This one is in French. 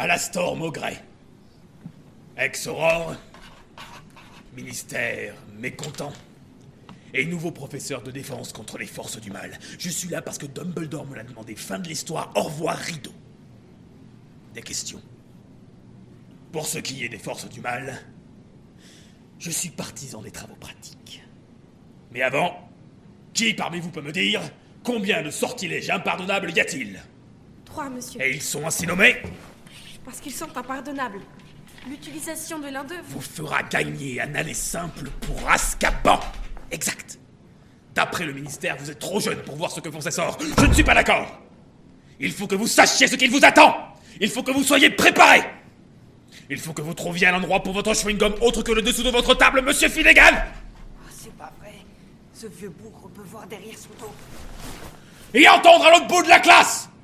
Alastor Maugret. Ex-Aurore. Ministère mécontent. Et nouveau professeur de défense contre les forces du mal. Je suis là parce que Dumbledore me l'a demandé. Fin de l'histoire, au revoir rideau. Des questions? Pour ce qui est des forces du mal, je suis partisan des travaux pratiques. Mais avant, qui parmi vous peut me dire combien de sortilèges impardonnables y a-t-il? 3, monsieur. Et ils sont ainsi nommés Parce qu'ils sont impardonnables. L'utilisation de l'un d'eux vous fera gagner un aller simple pour Azkaban. Exact. D'après le ministère, vous êtes trop jeune pour voir ce que font ces sorts. Je ne suis pas d'accord. Il faut que vous sachiez ce qu'il vous attend. Il faut que vous soyez préparés. Il faut que vous trouviez un endroit pour votre chewing-gum autre que le dessous de votre table, monsieur Finnegan. Oh, c'est pas vrai. Ce vieux bougre peut voir derrière son dos. Et entendre à l'autre bout de la classe.